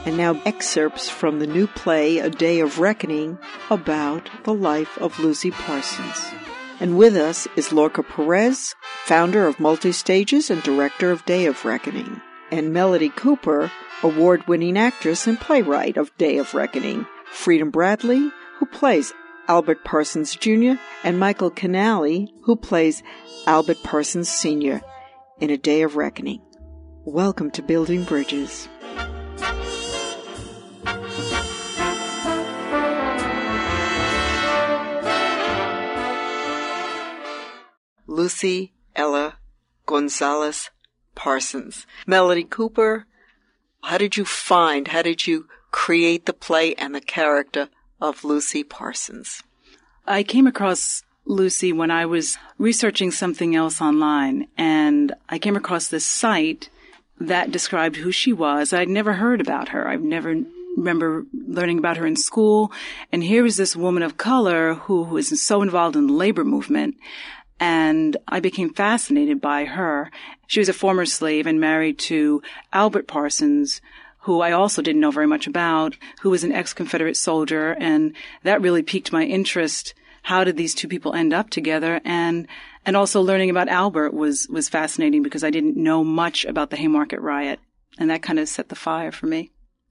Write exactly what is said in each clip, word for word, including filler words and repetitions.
And now excerpts from the new play, A Day of Reckoning, about the life of Lucy Parsons. And with us is Lorca Perez, founder of Multi-Stages and director of Day of Reckoning, and Melody Cooper, award-winning actress and playwright of Day of Reckoning, Freedom Bradley, who plays Albert Parsons Junior, and Michael Canali, who plays Albert Parsons Senior in A Day of Reckoning. Welcome to Building Bridges. Lucy Ella Gonzalez Parsons. Melody Cooper, how did you find, how did you create the play and the character of Lucy Parsons? I came across Lucy when I was researching something else online, and I came across this site that described who she was. I'd never heard about her. I've never remember learning about her in school. And here was this woman of color who was so involved in the labor movement. And I became fascinated by her. She was a former slave and married to Albert Parsons, who I also didn't know very much about, who was an ex-Confederate soldier. And that really piqued my interest. How did these two people end up together? And and also learning about Albert was, was fascinating because I didn't know much about the Haymarket Riot. And that kind of set the fire for me.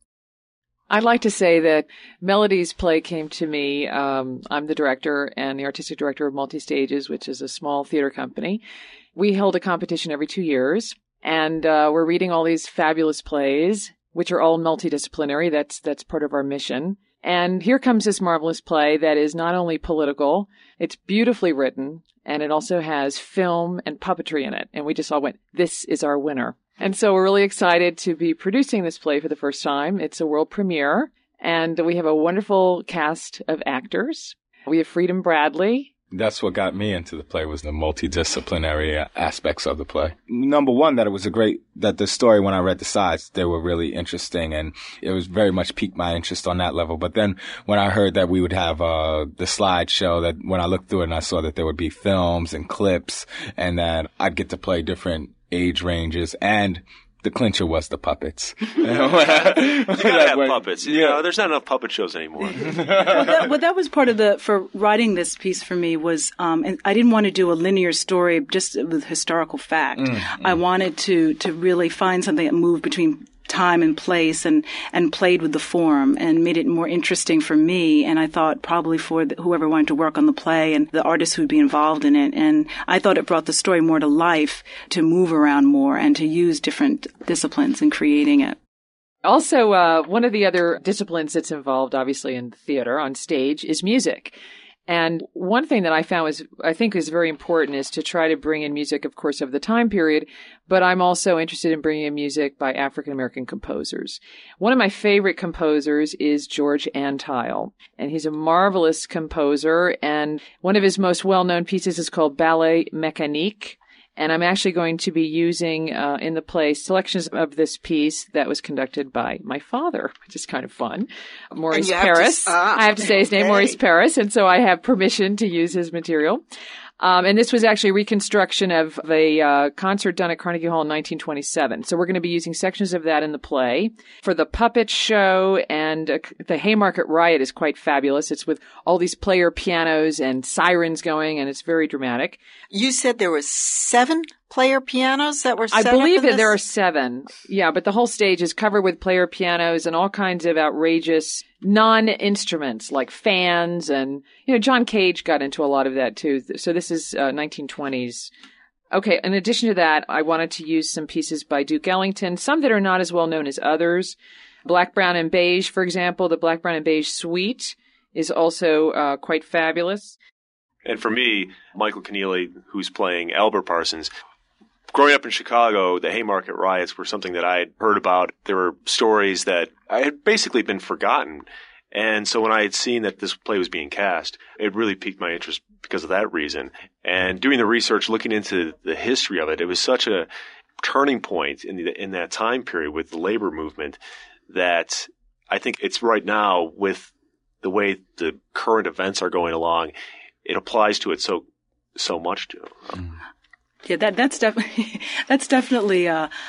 I'd like to say that Melody's play came to me. Um, I'm the director and the artistic director of Multi-Stages, which is a small theater company. We held a competition every two years, and uh, we're reading all these fabulous plays, which are all multidisciplinary. That's that's part of our mission. And here comes this marvelous play that is not only political, it's beautifully written, and it also has film and puppetry in it. And we just all went, this is our winner. And so we're really excited to be producing this play for the first time. It's a world premiere, and we have a wonderful cast of actors. We have Freedom Bradley. That's what got me into the play, was the multidisciplinary aspects of the play. Number one, that it was a great, that the story, when I read the sides, they were really interesting, and it was very much piqued my interest on that level. But then when I heard that we would have uh the slideshow, that when I looked through it and I saw that there would be films and clips, and that I'd get to play different age ranges, and the clincher was the puppets. You gotta have puppets. Yeah. You know, there's not enough puppet shows anymore. well, that, well, that was part of the, for writing this piece for me was, um, and I didn't want to do a linear story just with historical fact. Mm, mm. I wanted to, to really find something that moved between time and place and, and played with the form and made it more interesting for me. And I thought probably for the, whoever wanted to work on the play and the artists who'd be involved in it. And I thought it brought the story more to life, to move around more and to use different disciplines in creating it. Also, uh, one of the other disciplines that's involved, obviously, in theater on stage is music. And one thing that I found was, I think is very important is to try to bring in music, of course, of the time period, but I'm also interested in bringing in music by African-American composers. One of my favorite composers is George Antheil, and he's a marvelous composer, and one of his most well-known pieces is called Ballet Mécanique. And I'm actually going to be using uh, in the play selections of this piece that was conducted by my father, which is kind of fun, Maurice Paris. To, uh, I have to say his name, okay. Maurice Paris, and so I have permission to use his material. Um, and this was actually a reconstruction of a uh, concert done at Carnegie Hall in nineteen twenty-seven. So we're going to be using sections of that in the play. For the puppet show, and uh, the Haymarket Riot is quite fabulous. It's with all these player pianos and sirens going, and it's very dramatic. You said there were seven player pianos that were set I believe up in that this? There are seven. Yeah, but the whole stage is covered with player pianos and all kinds of outrageous non-instruments like fans. And, you know, John Cage got into a lot of that too. So this is uh, nineteen twenties. Okay, in addition to that, I wanted to use some pieces by Duke Ellington, some that are not as well known as others. Black, Brown, and Beige, for example, the Black, Brown, and Beige Suite is also uh, quite fabulous. And for me, Michael Keneally, who's playing Albert Parsons, growing up in Chicago, the Haymarket Riots were something that I had heard about. There were stories that I had basically been forgotten. And so when I had seen that this play was being cast, it really piqued my interest because of that reason. And doing the research, looking into the history of it, it was such a turning point in the, in that time period with the labor movement that I think it's right now with the way the current events are going along, it applies to it so so much. To yeah, that that's definitely that's definitely uh,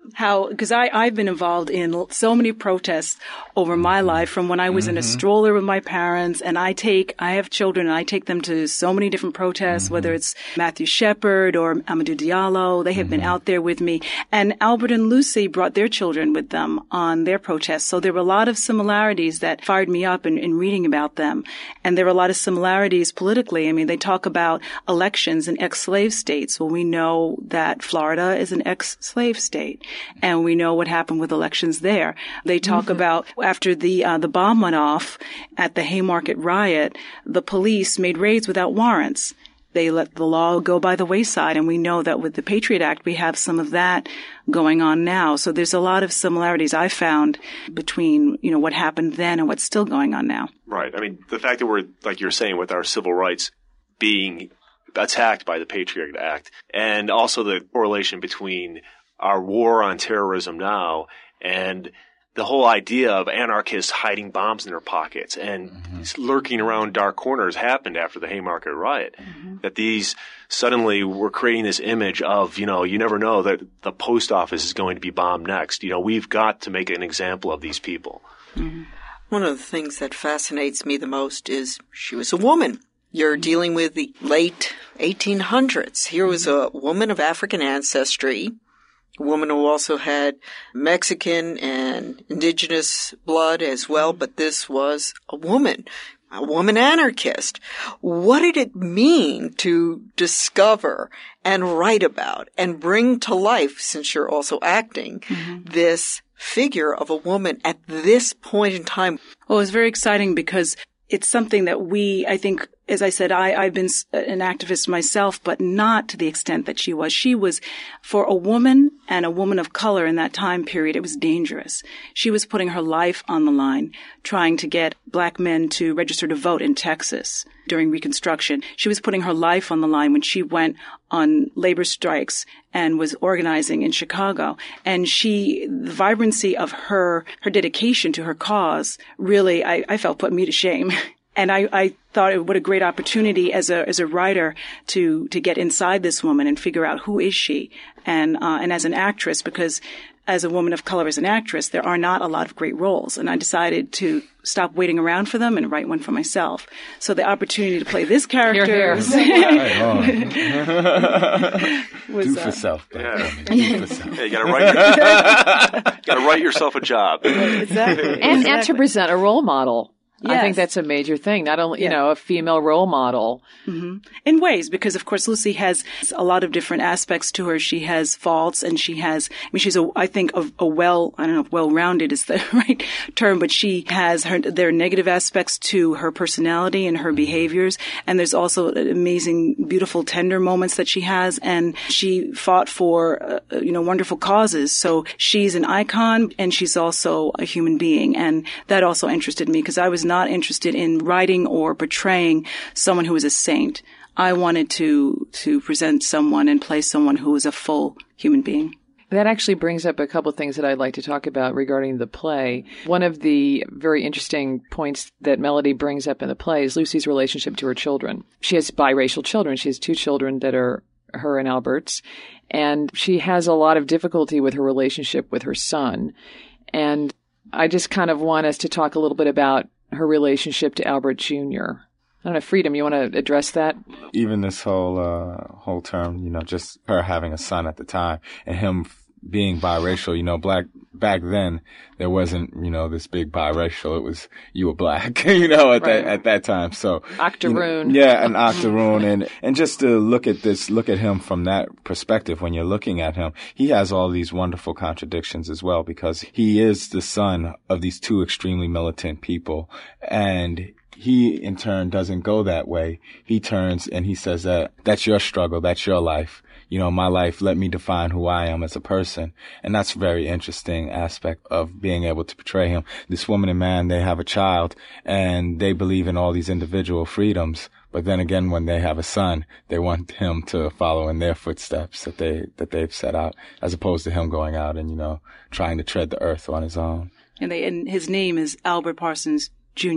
how, because I, I've been involved in so many protests over my life from when I was mm-hmm. in a stroller with my parents, and I take, I have children and I take them to so many different protests, mm-hmm. whether it's Matthew Shepard or Amadou Diallo. They have mm-hmm. been out there with me. And Albert and Lucy brought their children with them on their protests. So there were a lot of similarities that fired me up in, in reading about them. And there were a lot of similarities politically. I mean, they talk about elections in ex-slave states. Well, we know that Florida is an ex-slave state. And we know what happened with elections there. They talk mm-hmm. about after the uh, the bomb went off at the Haymarket riot, the police made raids without warrants. They let the law go by the wayside. And we know that with the Patriot Act, we have some of that going on now. So there's a lot of similarities I found between, you know, what happened then and what's still going on now. Right. I mean, the fact that we're, like you're saying, with our civil rights being attacked by the Patriot Act, and also the correlation between our war on terrorism now and the whole idea of anarchists hiding bombs in their pockets and mm-hmm. lurking around dark corners happened after the Haymarket riot. Mm-hmm. That these suddenly were creating this image of, you know, you never know that the post office is going to be bombed next. You know, we've got to make an example of these people. Mm-hmm. One of the things that fascinates me the most is she was a woman. You're dealing with the late eighteen hundreds. Here was a woman of African ancestry, a woman who also had Mexican and indigenous blood as well, but this was a woman, a woman anarchist. What did it mean to discover and write about and bring to life, since you're also acting, mm-hmm. this figure of a woman at this point in time? Well, it was very exciting because it's something that we, I think, as I said, I, I've been an activist myself, but not to the extent that she was. She was, for a woman and a woman of color in that time period, it was dangerous. She was putting her life on the line, trying to get black men to register to vote in Texas during Reconstruction. She was putting her life on the line when she went on labor strikes and was organizing in Chicago. And she, the vibrancy of her, her dedication to her cause really, I, I felt put me to shame. And I, I thought, what a great opportunity as a as a writer to to get inside this woman and figure out who is she, and uh, and as an actress, because as a woman of color, as an actress, there are not a lot of great roles, and I decided to stop waiting around for them and write one for myself. So the opportunity to play this character here, was, was do for uh, self, yeah. do for self. Yeah, you gotta write, your, gotta write yourself a job. Exactly, and exactly. and to present a role model. Yes. I think that's a major thing. Not only, you yeah. know, a female role model. Mm-hmm. In ways, because of course Lucy has a lot of different aspects to her. She has faults, and she has, I mean, she's a, I think, a, a well, I don't know if well-rounded is the right term, but she has her, there are negative aspects to her personality and her behaviors. And there's also amazing, beautiful, tender moments that she has. And she fought for, uh, you know, wonderful causes. So she's an icon, and she's also a human being. And that also interested me, because I was not not interested in writing or portraying someone who was a saint. I wanted to to present someone and play someone who was a full human being. That actually brings up a couple of things that I'd like to talk about regarding the play. One of the very interesting points that Melody brings up in the play is Lucy's relationship to her children. She has biracial children. She has two children that are her and Albert's, and she has a lot of difficulty with her relationship with her son. And I just kind of want us to talk a little bit about her relationship to Albert Junior I don't know, Freedom, you want to address that? Even this whole uh, whole term, you know, just her having a son at the time and him f- being biracial, you know, black back then there wasn't, you know, this big biracial. It was you were black, you know, at right. that at that time. So octoroon, you know, yeah, an octoroon, and and just to look at this, look at him from that perspective. When you're looking at him, he has all these wonderful contradictions as well, because he is the son of these two extremely militant people, and he, in turn, doesn't go that way. He turns and he says that that's your struggle, that's your life. You know, my life, let me define who I am as a person. And that's a very interesting aspect of being able to portray him. This woman and man, they have a child and they believe in all these individual freedoms. But then again, when they have a son, they want him to follow in their footsteps that they, that they've set out, as opposed to him going out and, you know, trying to tread the earth on his own. And they, and his name is Albert Parsons Junior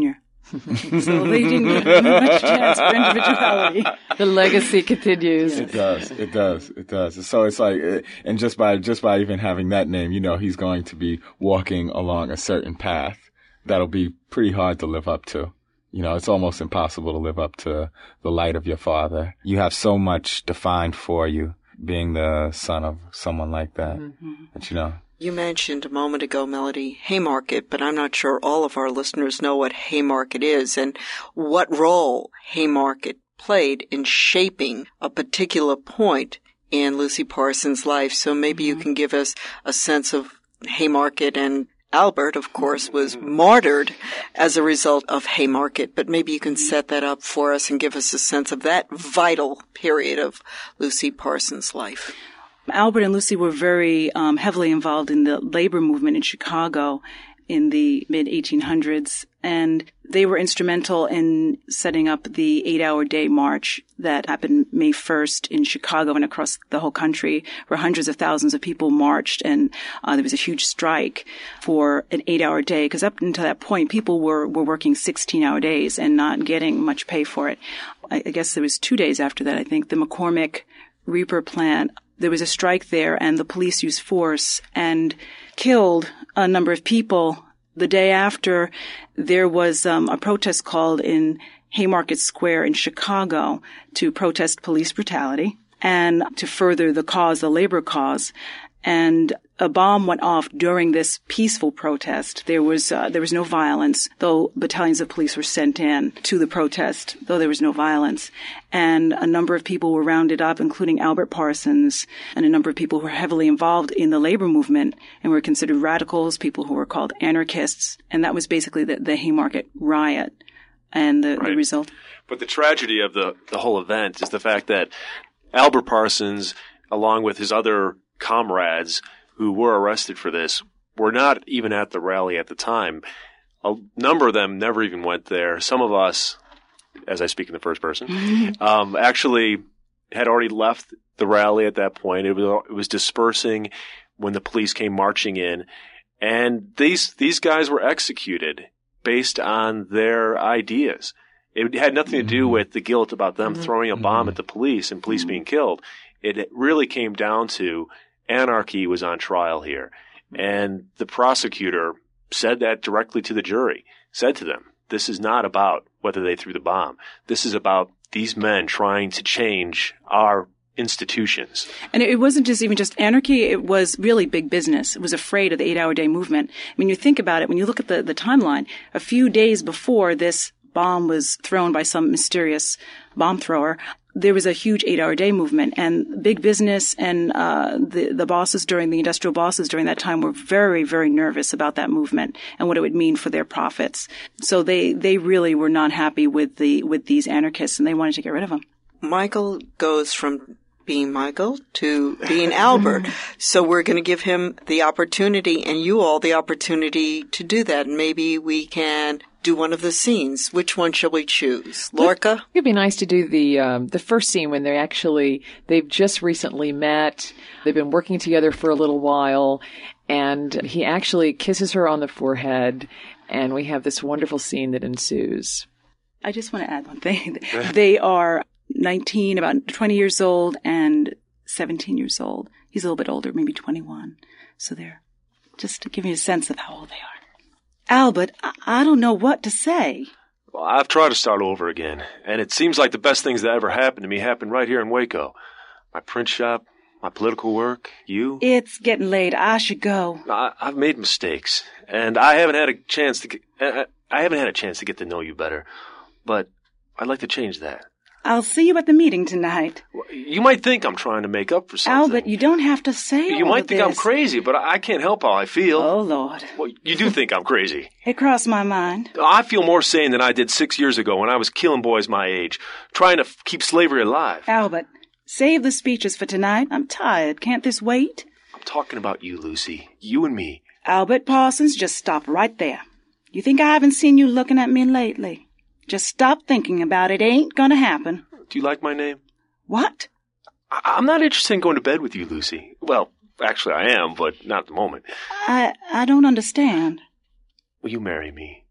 So they didn't get much chance for individuality. The legacy continues. It does. It does. It does. So it's like, and just by just by even having that name, you know, he's going to be walking along a certain path that'll be pretty hard to live up to. You know, it's almost impossible to live up to the light of your father. You have so much defined for you, being the son of someone like that. Mm-hmm. That, you know. You mentioned a moment ago, Melody, Haymarket, but I'm not sure all of our listeners know what Haymarket is and what role Haymarket played in shaping a particular point in Lucy Parsons' life. So maybe mm-hmm. you can give us a sense of Haymarket. And Albert, of course, was martyred as a result of Haymarket, but maybe you can set that up for us and give us a sense of that vital period of Lucy Parsons' life. Albert and Lucy were very um, heavily involved in the labor movement in Chicago in the mid eighteen hundreds, and they were instrumental in setting up the eight-hour day march that happened May first in Chicago and across the whole country, where hundreds of thousands of people marched, and uh, there was a huge strike for an eight-hour day, because up until that point, people were, were working sixteen-hour days and not getting much pay for it. I, I guess there was two days after that, I think, the McCormick Reaper plant. There was a strike there, and the police used force and killed a number of people. The day after, there was um, a protest called in Haymarket Square in Chicago to protest police brutality and to further the cause, the labor cause. And a bomb went off during this peaceful protest. There was uh, there was no violence, though battalions of police were sent in to the protest, though there was no violence. And a number of people were rounded up, including Albert Parsons, and a number of people who were heavily involved in the labor movement and were considered radicals, people who were called anarchists. And that was basically the, the Haymarket riot and the, right. the result. But the tragedy of the, the whole event is the fact that Albert Parsons, along with his other comrades who were arrested for this, were not even at the rally at the time. A number of them never even went there. Some of us, as I speak in the first person, um, actually had already left the rally at that point. It was, it was dispersing when the police came marching in, and these these guys were executed based on their ideas. It had nothing to do with the guilt about them throwing a bomb at the police and police being killed. It really came down to anarchy was on trial here. And the prosecutor said that directly to the jury, said to them, this is not about whether they threw the bomb. This is about these men trying to change our institutions. And it wasn't just even just anarchy, it was really big business. It was afraid of the eight-hour day movement. When you think about it, when you look at the, the timeline, a few days before this bomb was thrown by some mysterious bomb thrower, there was a huge eight-hour day movement, and big business and uh, the the bosses during the industrial bosses during that time were very, very nervous about that movement and what it would mean for their profits. So they they really were not happy with the with these anarchists, and they wanted to get rid of them. Michael goes from being Michael to being Albert, so we're going to give him the opportunity, and you all the opportunity to do that. And maybe we can do one of the scenes. Which one shall we choose? Lorca? It'd be nice to do the um, the first scene when they actually, they've just recently met. They've been working together for a little while, and he actually kisses her on the forehead, and we have this wonderful scene that ensues. I just want to add one thing. They are nineteen, about twenty years old, and seventeen years old. He's a little bit older, maybe twenty-one. So they're, just to give you a sense of how old they are. Albert, I, I don't know what to say. Well, I've tried to start over again, and it seems like the best things that ever happened to me happened right here in Waco. My print shop, my political work, you. It's getting late. I should go. I, I've made mistakes, and I haven't had a chance to. Get, I, I haven't had a chance to get to know you better, but I'd like to change that. I'll see you at the meeting tonight. You might think I'm trying to make up for something. Albert, you don't have to say You all might of think this. I'm crazy, but I can't help how I feel. Oh, Lord. Well, you do think I'm crazy. It crossed my mind. I feel more sane than I did six years ago when I was killing boys my age, trying to f- keep slavery alive. Albert, save the speeches for tonight. I'm tired. Can't this wait? I'm talking about you, Lucy. You and me. Albert Parsons, just stop right there. You think I haven't seen you looking at me lately? Just stop thinking about it. Ain't gonna happen. Do you like my name? What? I- I'm not interested in going to bed with you, Lucy. Well, actually I am, but not at the moment. I I don't understand. Will you marry me?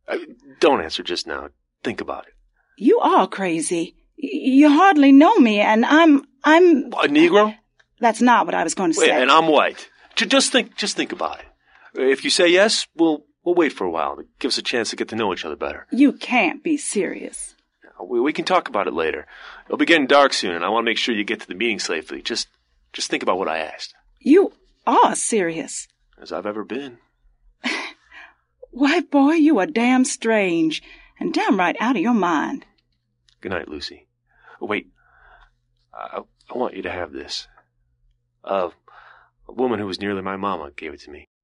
I, don't answer just now. Think about it. You are crazy. Y- you hardly know me, and I'm... I'm... A Negro? That's not what I was going to Wait, say. and I'm white. J- just think just think about it. If you say yes, we'll, we'll wait for a while. It gives us a chance to get to know each other better. You can't be serious. We, we can talk about it later. It'll be getting dark soon, and I want to make sure you get to the meeting safely. Just, just think about what I asked. You are serious. As I've ever been. Why, boy, you are damn strange and damn right out of your mind. Good night, Lucy. Oh, wait. I, I want you to have this. Uh, a woman who was nearly my mama gave it to me.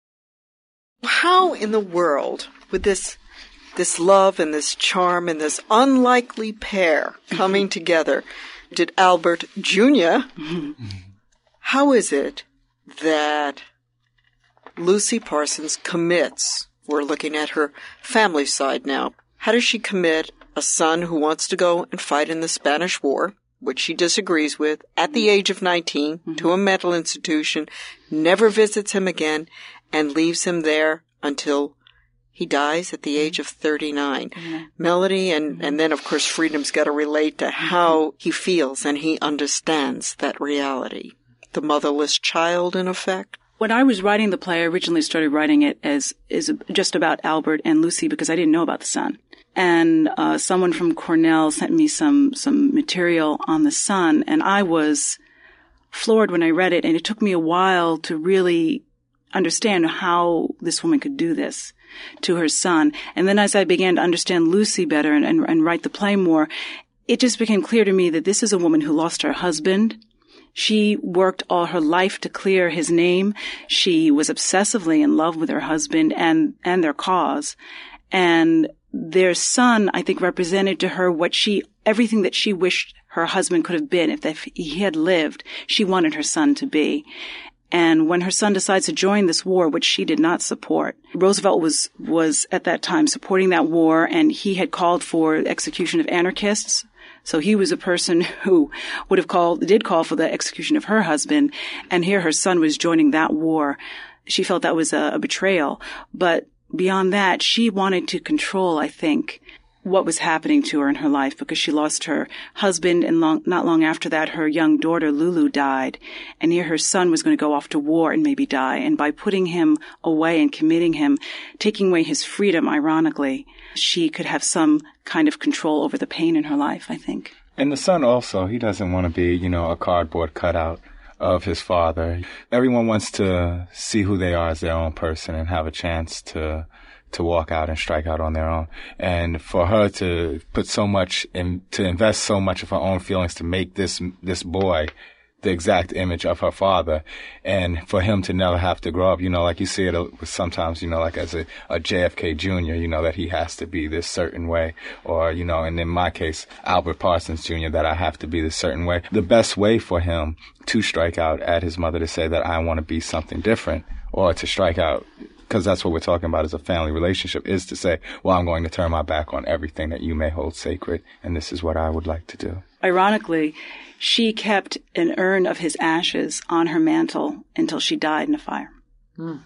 How in the world would this this love and this charm and this unlikely pair coming together did Albert Junior How is it that Lucy Parsons commits? We're looking at her family side now. How does she commit a son who wants to go and fight in the Spanish War, which she disagrees with, at the age of nineteen, mm-hmm. to a mental institution, never visits him again, and leaves him there until he dies at the age of thirty-nine. Mm-hmm. Melody, and, mm-hmm. and then, of course, Freedom's got to relate to how he feels and he understands that reality. The motherless child, in effect. When I was writing the play, I originally started writing it as is just about Albert and Lucy because I didn't know about the son. And uh, someone from Cornell sent me some some material on the son, and I was floored when I read it. And it took me a while to really understand how this woman could do this to her son. And then as I began to understand Lucy better and, and, and write the play more, it just became clear to me that this is a woman who lost her husband. She worked all her life to clear his name. She was obsessively in love with her husband and, and their cause. And their son, I think, represented to her what she, everything that she wished her husband could have been. If, if he had lived, she wanted her son to be. And when her son decides to join this war, which she did not support, Roosevelt was, was at that time supporting that war, and he had called for execution of anarchists. So he was a person who would have called, did call for the execution of her husband, and here her son was joining that war. She felt that was a, a betrayal. But beyond that, she wanted to control, I think, what was happening to her in her life because she lost her husband, and long, not long after that, her young daughter, Lulu, died. And here her son was going to go off to war and maybe die. And by putting him away and committing him, taking away his freedom, ironically, she could have some kind of control over the pain in her life, I think. And the son also, he doesn't want to be, you know, a cardboard cutout of his father. Everyone wants to see who they are as their own person and have a chance to to walk out and strike out on their own. And for her to put so much in, to invest so much of her own feelings to make this, this boy the exact image of her father, and for him to never have to grow up, you know, like you see it sometimes, you know, like as a, a J F K Junior, you know, that he has to be this certain way, or, you know, and in my case, Albert Parsons Junior, that I have to be this certain way. The best way for him to strike out at his mother, to say that I want to be something different, or to strike out, because that's what we're talking about as a family relationship, is to say, well, I'm going to turn my back on everything that you may hold sacred, and this is what I would like to do. Ironically, she kept an urn of his ashes on her mantle until she died in a fire. Mm.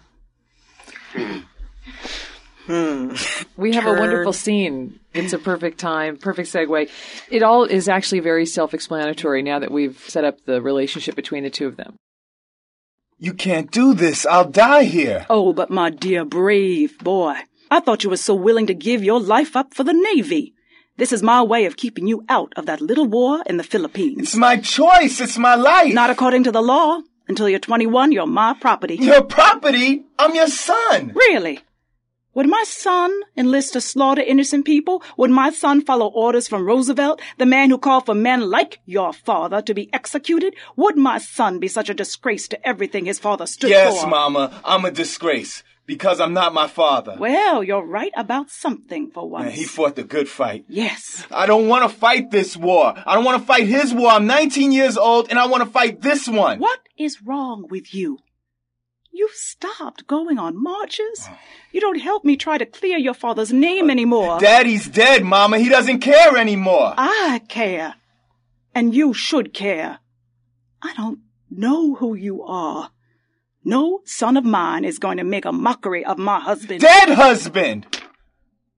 Hmm. We have Turn. a wonderful scene. It's a perfect time, perfect segue. It all is actually very self-explanatory now that we've set up the relationship between the two of them. You can't do this. I'll die here. Oh, but my dear brave boy, I thought you were so willing to give your life up for the Navy. This is my way of keeping you out of that little war in the Philippines. It's my choice. It's my life. Not according to the law. Until you're twenty-one, you're my property. Your property? I'm your son. Really? Would my son enlist to slaughter innocent people? Would my son follow orders from Roosevelt, the man who called for men like your father to be executed? Would my son be such a disgrace to everything his father stood yes, for? Yes, Mama, I'm a disgrace. Because I'm not my father. Well, you're right about something for once. Man, he fought the good fight. Yes. I don't want to fight this war. I don't want to fight his war. I'm nineteen years old and I want to fight this one. What is wrong with you? You've stopped going on marches. You don't help me try to clear your father's name anymore. Daddy's dead, Mama. He doesn't care anymore. I care. And you should care. I don't know who you are. No son of mine is going to make a mockery of my husband. Dead husband!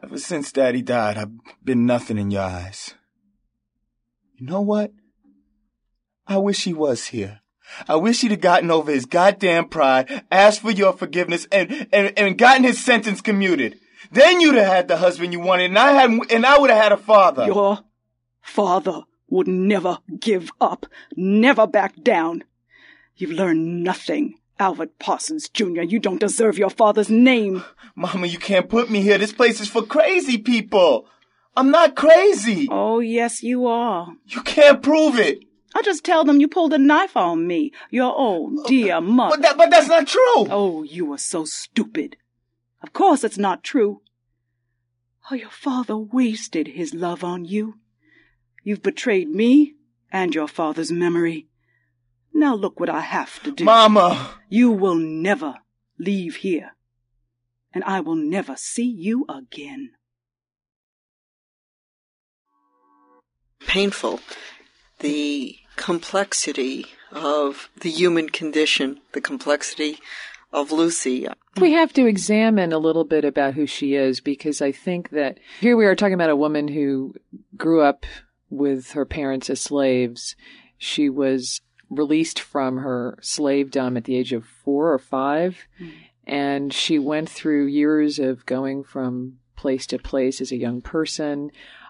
Ever since Daddy died, I've been nothing in your eyes. You know what? I wish he was here. I wish he'd have gotten over his goddamn pride, asked for your forgiveness, and, and, and gotten his sentence commuted. Then you'd have had the husband you wanted, and I had, and I would have had a father. Your father would never give up, never back down. You've learned nothing, Albert Parsons, Junior You don't deserve your father's name. Mama, you can't put me here. This place is for crazy people. I'm not crazy. Oh, yes, you are. You can't prove it. I'll just tell them you pulled a knife on me, your old dear mother. But, that, but that's not true. Oh, you are so stupid. Of course it's not true. Oh, your father wasted his love on you. You've betrayed me and your father's memory. Now look what I have to do. Mama! You will never leave here, and I will never see you again. Painful. The complexity of the human condition, the complexity of Lucy. We have to examine a little bit about who she is, because I think that here we are talking about a woman who grew up with her parents as slaves. She was released from her slavedom at the age of four or five, mm. and she went through years of going from place to place as a young person.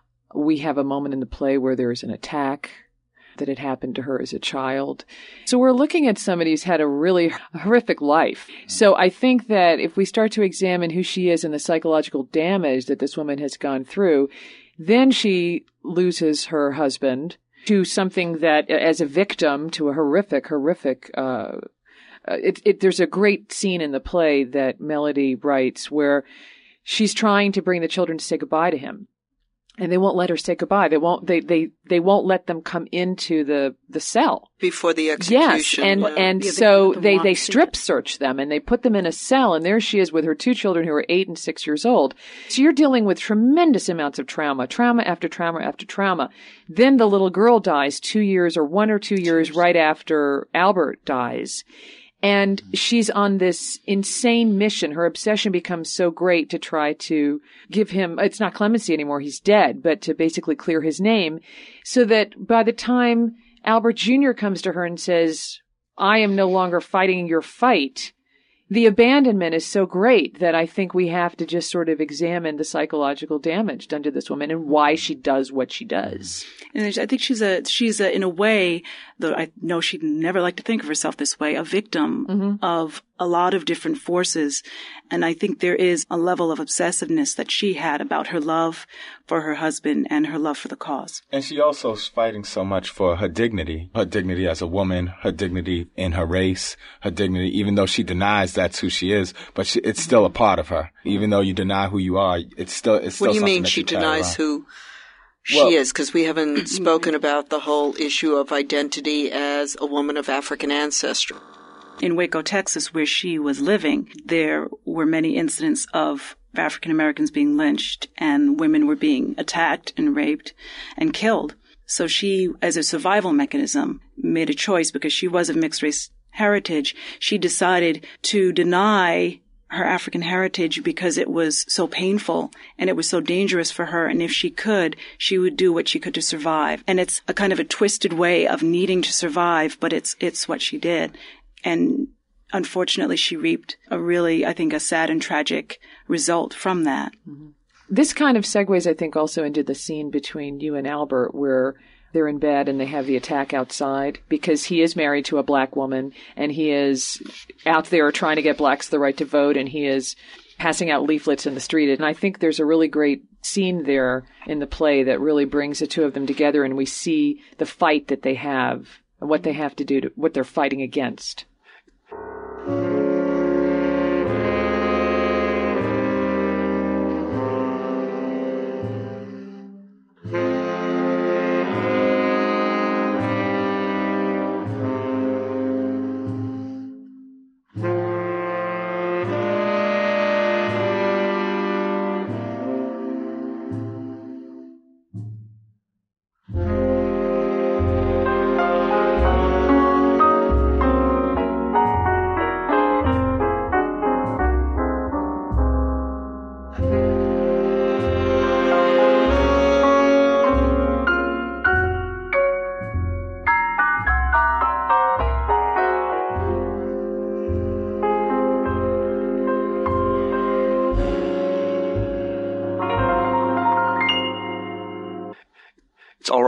We have a moment in the play where there is an attack that had happened to her as a child. So we're looking at somebody who's had a really horrific life. So I think that if we start to examine who she is and the psychological damage that this woman has gone through, then she loses her husband to something that, as a victim to a horrific, horrific, uh, it, it, there's a great scene in the play that Melody writes where she's trying to bring the children to say goodbye to him. And they won't let her say goodbye. They won't. They they they won't let them come into the the cell before the execution. Yes, and yeah. and Yeah, so they, they they strip search them and they put them in a cell. And there she is with her two children who are eight and six years old. So you're dealing with tremendous amounts of trauma, trauma after trauma after trauma. Then the little girl dies two years or one or two years right after Albert dies. And she's on this insane mission. Her obsession becomes so great to try to give him, it's not clemency anymore, he's dead, but to basically clear his name, so that by the time Albert Junior comes to her and says, I am no longer fighting your fight, the abandonment is so great that I think we have to just sort of examine the psychological damage done to this woman and why she does what she does. And I think she's a, she's a, in a way, though I know she'd never like to think of herself this way, a victim mm-hmm. of a lot of different forces. And I think there is a level of obsessiveness that she had about her love for her husband and her love for the cause. And she also is fighting so much for her dignity, her dignity as a woman, her dignity in her race, her dignity, even though she denies that's who she is, but she, it's still a part of her. Even though you deny who you are, it's still, it's still What do you something mean that she you carry denies around. who she Well, is? Because we haven't spoken about the whole issue of identity as a woman of African ancestry. In Waco, Texas, where she was living, there were many incidents of African Americans being lynched and women were being attacked and raped and killed. So she, as a survival mechanism, made a choice because she was of mixed race heritage. She decided to deny her African heritage because it was so painful and it was so dangerous for her. And if she could, she would do what she could to survive. And it's a kind of a twisted way of needing to survive, but it's, it's what she did. And unfortunately, she reaped a really, I think, a sad and tragic result from that. Mm-hmm. This kind of segues, I think, also into the scene between you and Albert where they're in bed and they have the attack outside because he is married to a black woman and he is out there trying to get blacks the right to vote and he is passing out leaflets in the street. And I think there's a really great scene there in the play that really brings the two of them together and we see the fight that they have and what they have to do, to what they're fighting against.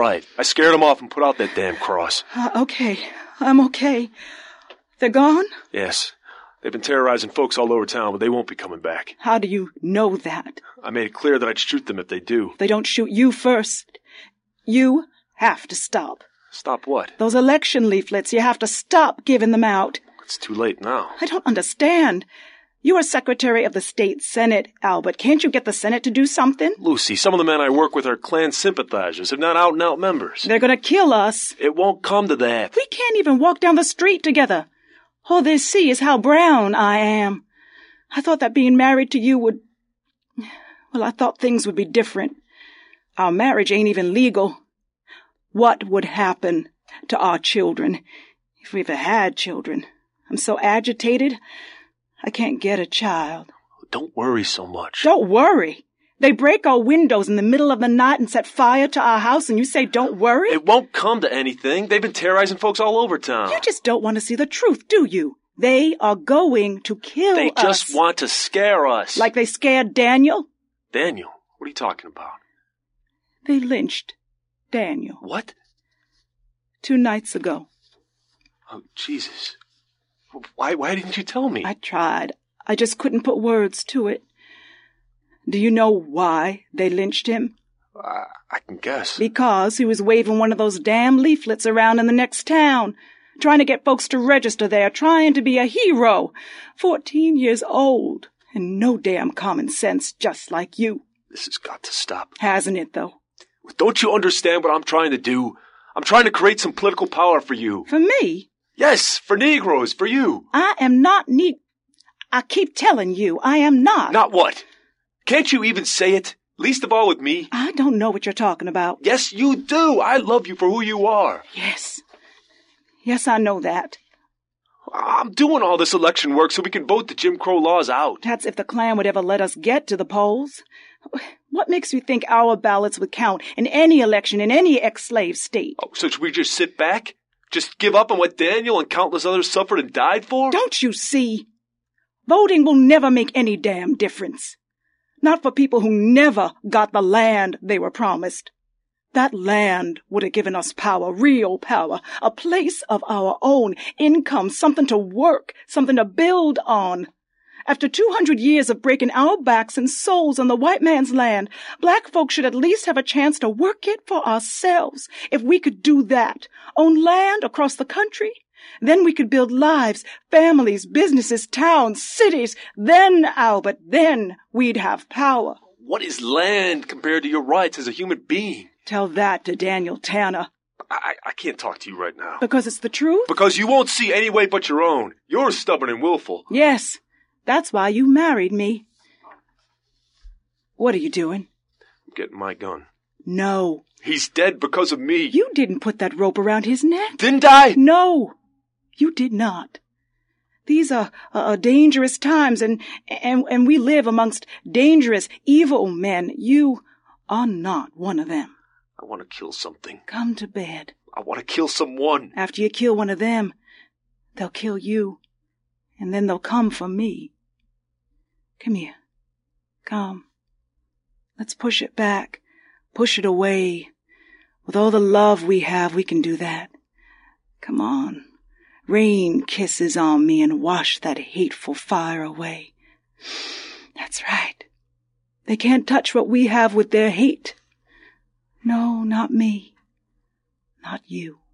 right. I scared them off and put out that damn cross. Uh, okay. I'm okay. They're gone? Yes. They've been terrorizing folks all over town, but they won't be coming back. How do you know that? I made it clear that I'd shoot them if they do. They don't shoot you first. You have to stop. Stop what? Those election leaflets, you have to stop giving them out. It's too late now. I don't understand. You are Secretary of the State Senate, Albert. Can't you get the Senate to do something? Lucy, some of the men I work with are Klan sympathizers, if not out-and-out members. They're going to kill us. It won't come to that. We can't even walk down the street together. All they see is how brown I am. I thought that being married to you would... Well, I thought things would be different. Our marriage ain't even legal. What would happen to our children if we ever had children? I'm so agitated, I can't get a child. Don't worry so much. Don't worry. They break our windows in the middle of the night and set fire to our house, and you say don't worry? It won't come to anything. They've been terrorizing folks all over town. You just don't want to see the truth, do you? They are going to kill They us. They just want to scare us. Like they scared Daniel? Daniel? What are you talking about? They lynched Daniel. What? Two nights ago. Oh, Jesus. Why, why didn't you tell me? I tried. I just couldn't put words to it. Do you know why they lynched him? Uh, I can guess. Because he was waving one of those damn leaflets around in the next town, trying to get folks to register there, trying to be a hero. Fourteen years old, and no damn common sense, just like you. This has got to stop. Hasn't it, though? Don't you understand what I'm trying to do? I'm trying to create some political power for you. For me? Yes, for Negroes, for you. I am not ne- I keep telling you, I am not. Not what? Can't you even say it? Least of all with me. I don't know what you're talking about. Yes, you do. I love you for who you are. Yes. Yes, I know that. I'm doing all this election work so we can vote the Jim Crow laws out. That's if the Klan would ever let us get to the polls. What makes you think our ballots would count in any election in any ex-slave state? Oh, so should we just sit back? Just give up on what Daniel and countless others suffered and died for? Don't you see? Voting will never make any damn difference. Not for people who never got the land they were promised. That land would have given us power, real power, a place of our own, income, something to work, something to build on. After two hundred years of breaking our backs and souls on the white man's land, black folks should at least have a chance to work it for ourselves. If we could do that, own land across the country, then we could build lives, families, businesses, towns, cities. Then, Albert, then we'd have power. What is land compared to your rights as a human being? Tell that to Daniel Tanner. I, I can't talk to you right now. Because it's the truth? Because you won't see any way but your own. You're stubborn and willful. Yes, that's why you married me. What are you doing? I'm getting my gun. No. He's dead because of me. You didn't put that rope around his neck. Didn't I? No, you did not. These are uh, dangerous times, and, and and we live amongst dangerous, evil men. You are not one of them. I want to kill something. Come to bed. I want to kill someone. After you kill one of them, they'll kill you, and then they'll come for me. Come here. Come. Let's push it back. Push it away. With all the love we have, we can do that. Come on. Rain kisses on me and wash that hateful fire away. That's right. They can't touch what we have with their hate. No, not me. Not you.